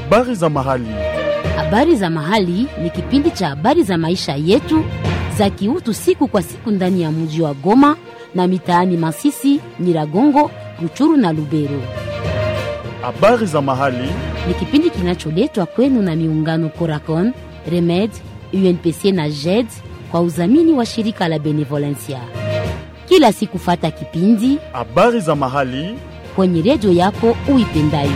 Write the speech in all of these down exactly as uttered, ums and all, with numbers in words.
Habari za mahali. Habari za mahali ni kipindi cha habari za maisha yetu za kiutu siku kwa siku ndani ya mji wa Goma na mitaani Masisi, Nyiragongo, Ruchuru na Lubero. Habari za mahali ni kipindi kinacholetwa kwenu na miungano Coracon, Remed, U N P C na J E D kwa udhamini wa shirika la Benevolencia. Kila siku fata kipindi Habari za mahali kwenye redio yako uipendayo.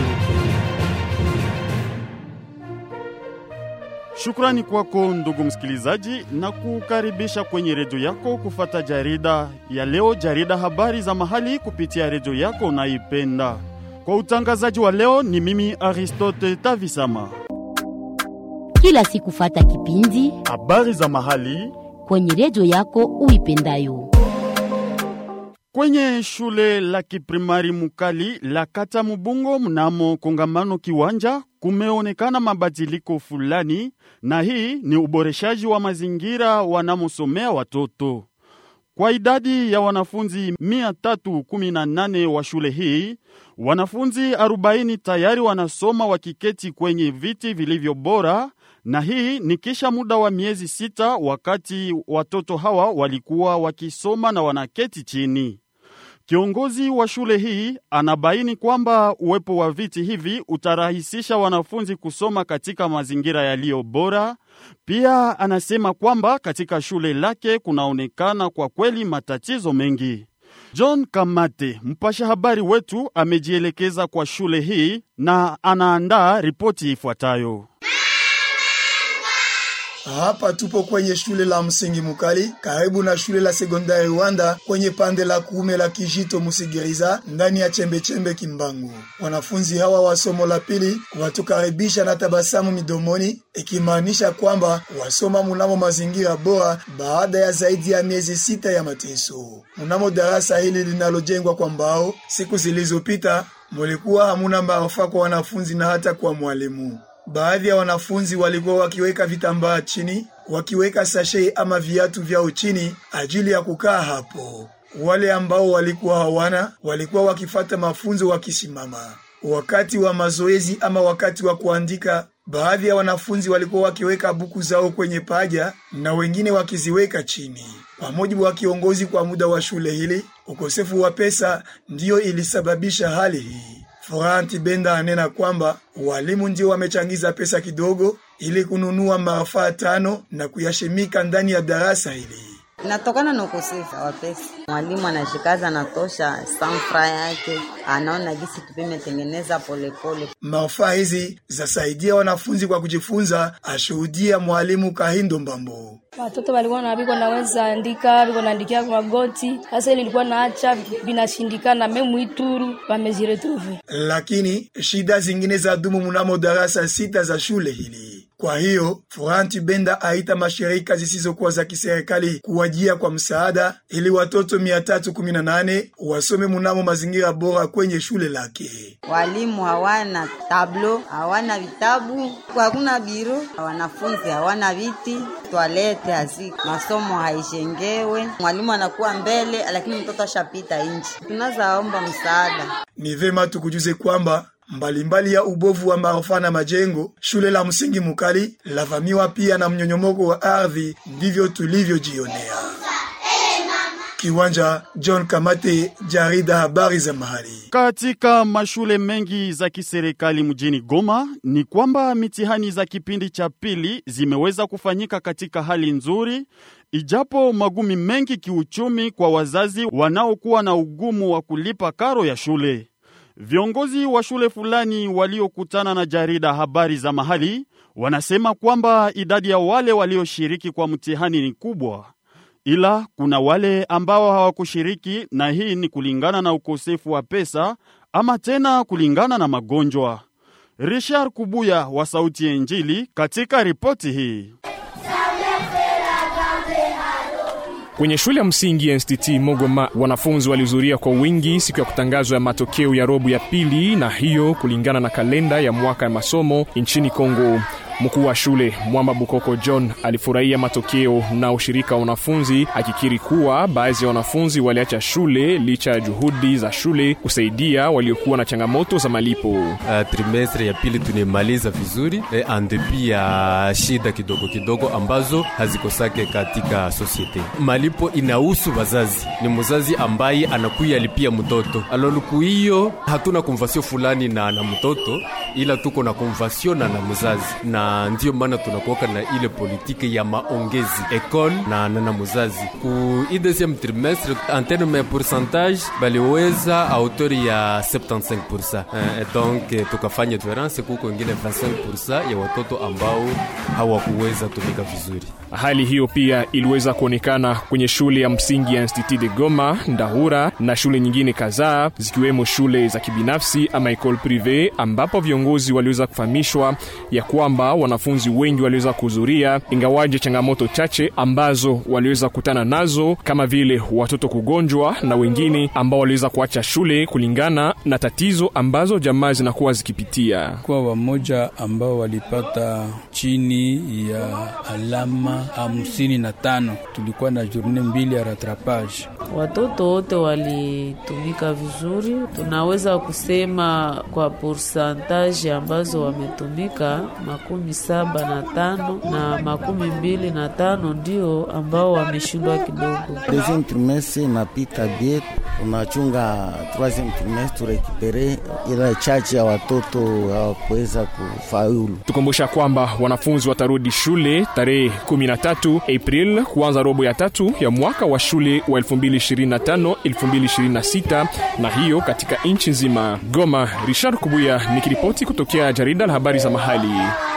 Shukrani kwako ndugu msikilizaji, na kukaribisha kwenye redio yako kufata jarida ya leo, jarida habari za mahali kupitia redio yako unaipenda. Kwa utangazaji wa leo ni mimi Aristote Tavisama. Kila siku fata kipindi Habari za mahali kwenye redio yako uipendayo. Kwenye shule la kiprimari Mukali la kata Mubungo mnamo kongamano Kiwanja kumeonekana mabadiliko fulani, na hii ni uboreshaji wa mazingira wanamosomea watoto. Kwa idadi ya wanafunzi mia tatu kumi na nane wa shule hii, wanafunzi arobaini tayari wanasoma wakiketi kwenye viti vilivyo bora, na hii ni kisha muda wa miezi sita wakati watoto hawa walikuwa wakisoma na wanaketi chini. Kiongozi wa shule hii anabaini kwamba uwepo wa viti hivi utarahisisha wanafunzi kusoma katika mazingira yaliyo bora. Pia anasema kwamba katika shule lake kunaonekana kwa kweli matatizo mengi. John Kamate, mpasha habari wetu, amejielekeza kwa shule hii na anaandaa ripoti ifuatayo. Hapa tupo kwenye shule la msingi Mukali, karibu na shule la sekondari Rwanda, kwenye pande la kuume la Kijito Musigiriza, ndani ya chembe chembe Kimbangu. Wanafunzi hawa wa somo la pili watukaribisha na tabasamu midomoni, ikimaanisha kwamba wasoma munamo mazingira bora baada ya zaidi ya miezi sita ya mateso. Munamo darasa hili linalojengwa kwa mbao, siku zilizopita mulikuwa hamuna maafa kwa wanafunzi na hata kwa mwalimu. Baadhi ya wanafunzi walikuwa wakiweka vitambaa chini, wakiweka sashe ama viatu vyao chini ajili ya kukaa hapo. Wale ambao walikuwa hawana walikuwa wakifata mafunzo wakisimama. Wakati wa mazoezi ama wakati wa kuandika, baadhi ya wanafunzi walikuwa wakiweka buku zao kwenye paja na wengine wakiziweka chini. Kwa mujibu wa kiongozi kwa muda wa shule hili, ukosefu wa pesa ndiyo ilisababisha hali hii. Florent Benda anena kwamba walimu ndio wamechangiza pesa kidogo ili kununua marafaa tano na kuyashimika ndani ya darasa hili. Natokana na ukosefu wa pesa. Mwalimu anashikaza na tosha sanfra yake, anaona gisi tupime tengeneza pole pole. Marafaa hizi zasaidia wanafunzi kwa kujifunza, ashuhudia mwalimu Kahindo Mbambo. Watoto walikuwa na biko naweza andika, biko naandikia kwa magoti. Sasa ile ilikuwa naacha binashindikana memu Ituru wameziretrouver. Lakini shida zingine za dumu mnamo darasa sita za shule hili. Kwa hiyo Florent Benda aita mashirika zisizokuwa za kiserikali kuwajia kwa msaada ili watoto mia tatu kumi na nane wasome mnamo mazingira bora kwenye shule lake. Walimu hawana tablo, hawana vitabu, hakuna biro, wanafunzi hawana viti, toilette haziko, masomo haishengewe, mwalimu anakuwa mbele lakini mtoto ashapita nje. Tunazaomba msaada. Ni vema tukujuze kwamba mbalimbali ya ubovu wa maafa na majengo, shule la msingi Mukali lavamiwa pia na mnyonyomoko wa ardhi, ndivyo tulivyojionea. Kiwanja, John Kamate, jarida habari za mahali. Katika mashule mengi za kiserikali mjini Goma ni kwamba mitihani za kipindi cha pili zimeweza kufanyika katika hali nzuri, ijapo magumi mengi kiuchumi kwa wazazi wanaokuwa na ugumu wa kulipa karo ya shule. Viongozi wa shule fulani waliokutana na jarida habari za mahali wanasema kwamba idadi ya wale walioshiriki kwa mtihani ni kubwa, ila kuna wale ambao hawakushiriki, na hii ni kulingana na ukosefu wa pesa ama tena kulingana na magonjwa. Richard Kubuya wa Sauti ya Injili katika ripoti hii. Kwenye shule ya msingi N S T Mogoma, wanafunzi walihudhuria kwa wingi siku ya kutangazwa ya matokeo ya robo ya pili, na hiyo kulingana na kalenda ya mwaka ya masomo nchini Kongo. Mkuu wa shule Mwamba Bukoko John alifurahia matokeo na ushirika wa wanafunzi, akikiri kuwa baadhi ya wanafunzi waliacha shule licha ya juhudi za shule kusaidia waliokuwa na changamoto za malipo. Uh, trimestre ya pili tunimaliza vizuri eh, ande pia shida kidogo kidogo ambazo hazikosake katika society. Malipo inahusu wazazi. Ni mzazi ambaye anakuya alipia mtoto. Aloluku hiyo hatuna konvasio fulani na na mtoto, ila tuko na konvasio na na mzazi. Na ndio maana tunakuwa na ile politiki ya maongezi école na na, na mzazi. Ku deuxième trimestre en terme pourcentage baliweza autori ya seventy-five percent. Eh, donc eh, tukafanya difference kuko ingine twenty-five percent ya watoto ambao hawakuweza tumika vizuri. Hali hiyo pia iliweza kuonekana kwenye shule ya msingi ya Institut de Goma, Ndahura na shule nyingine kadhaa zikiwemo shule za kibinafsi ama école privée, ambapo viongozi waliweza kufahamishwa ya kwamba wanafunzi wengi waliweza kuhudhuria, ingawaje changamoto chache ambazo waliweza kutana nazo kama vile watoto kugonjwa na wengine ambao waliweza kuacha shule kulingana na tatizo ambazo jamaa zinakuwa zikipitia. Kwa wamoja ambao walipata chini ya alama hamsini na tano, tulikuwa na journée mbili ya rattrapage. Watoto wote walitumika vizuri. Tunaweza kusema kwa pourcentage ambazo wametumika makumi saba na tano na makumi mbili na tano ndio ambao wameshindwa kidogo. Deuxième trimestre napita bien, unachunga troisième trimestre récupérer ila chache ya watoto hawakuweza kufaulu. Tukumbusha kwamba wanafunzi watarudi shule tarehe kumi na tatu April kuanza robo ya tatu ya mwaka wa shule wa elfu mbili ishirini na tano elfu mbili ishirini na sita, na hiyo katika nchi nzima. Goma, Richard Kubuya nikiripoti kutokea jarida la habari za mahali.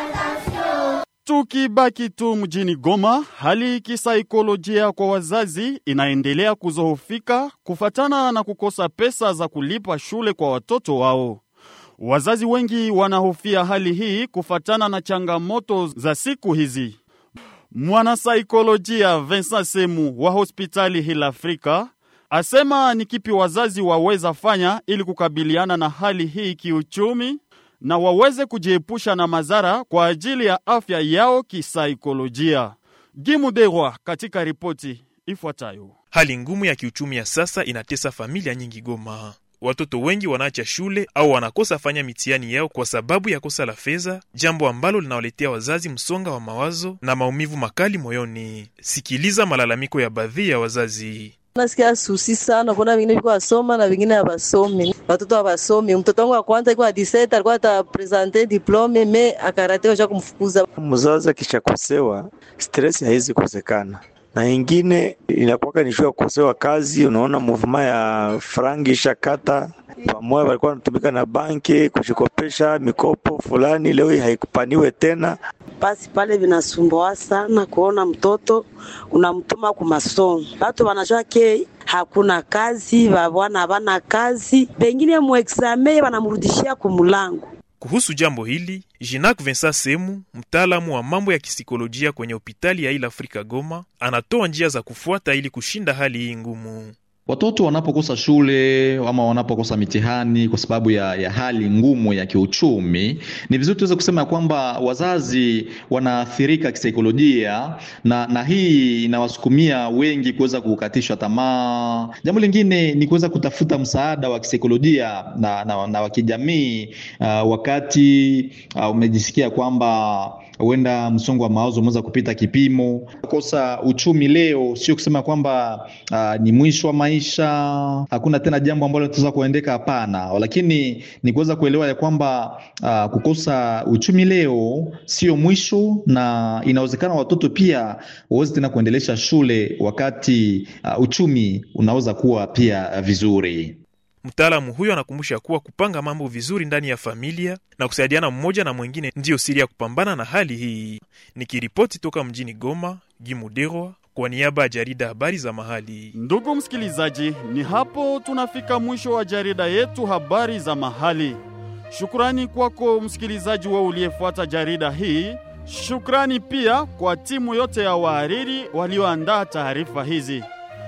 Tukibaki tu mjini Goma, hali kisaikolojia kwa wazazi inaendelea kuzohofika kufatana na kukosa pesa za kulipa shule kwa watoto wao. Wazazi wengi wanahofia hali hii kufatana na changamoto za siku hizi. Mwana saikolojia Vincent Semu wa hospitali Hill Africa asema ni kipi wazazi waweza fanya ili kukabiliana na hali hii kiuchumi na waweze kujiepusha na madhara kwa ajili ya afya yao kisaikolojia. Gimuderwa katika ripoti ifuatayo. Hali ngumu ya kiuchumi ya sasa inatesa familia nyingi Goma. Watoto wengi wanaacha shule au wanakosa fanya mitihani yao kwa sababu ya kosa la fedha, jambo ambalo linawaletea wazazi msonga wa mawazo na maumivu makali moyoni. Sikiliza malalamiko ya baadhi ya wazazi. Nasikia susi sana, kuna wengine wiko wasoma na wengine hawasomi. Watoto hawasomi. Mtoto wangu wa kwanza alikuwa diseta, alikuwa ata presenter diplome me akaratewa cha kumfukuza. Mzazi kisha kusewa, stress haizi kukosekana. Na ingine inakuwa ni shua kukosewa kazi, unaona movement ya frangi shakata. Pamoja walikuwa wanatumika na banki kushikopesha mikopo fulani, leo haikupaniwe tena. Basi pale vinasumbua sana kuona mtoto unamtuma kwa masomo. Watu wanajua ke hakuna kazi, bwana bana kazi, pengine mu examen wanamrudishia kumulango. Kuhusu jambo hili, Jinak Vincent Semu, mtaalamu wa mambo ya kisikolojia kwenye hospitali ya Hill Africa Goma, anatoa njia za kufuata ili kushinda hali hii ngumu. Watoto wanapokosa shule ama wanapokosa mitihani kwa sababu ya, ya hali ngumu ya kiuchumi, ni vizuri tuweze kusema kwamba wazazi wanaathirika kisaikolojia, na, na hii inawasukumia wengi kuweza kukatishwa tamaa. Jambo lingine ni kuweza kutafuta msaada wa kisaikolojia na, na, na wa kijamii uh, wakati uh, umejisikia kwamba huenda msongo wa mawazo umeweza kupita kipimo. Kosa uchumi leo sio kusema kwamba uh, ni mwisho wa maisha, hakuna tena jambo ambalo tunaweza kuendeka, hapana. Lakini ni kuweza kuelewa ya kwamba uh, kukosa uchumi leo sio mwisho, na inawezekana watoto pia waweze tena kuendelesha shule wakati uh, uchumi unaweza kuwa pia uh, vizuri. Mtaalamu huyo anakumbusha kuwa kupanga mambo vizuri ndani ya familia na kusaidiana mmoja na mwingine ndio siri ya kupambana na hali hii. Nikiripoti toka mjini Goma, Gimuderwa kwa niaba ya jarida habari za mahali. Ndugu msikilizaji, ni hapo tunafika mwisho wa jarida yetu habari za mahali. Shukrani kwako msikilizaji wewe uliyefuata jarida hii. Shukrani pia kwa timu yote ya wahariri walioandaa taarifa hizi.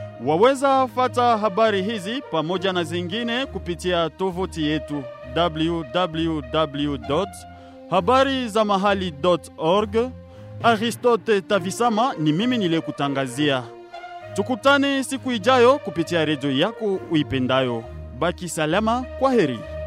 Waweza fata habari hizi pamoja na zingine kupitia tovuti yetu w w w dot habari za mahali dot org. Aristote Tavisama ni mimi niliyekutangazia. Tukutane siku ijayo kupitia redio yako uipendayo. Baki salama, kwa heri.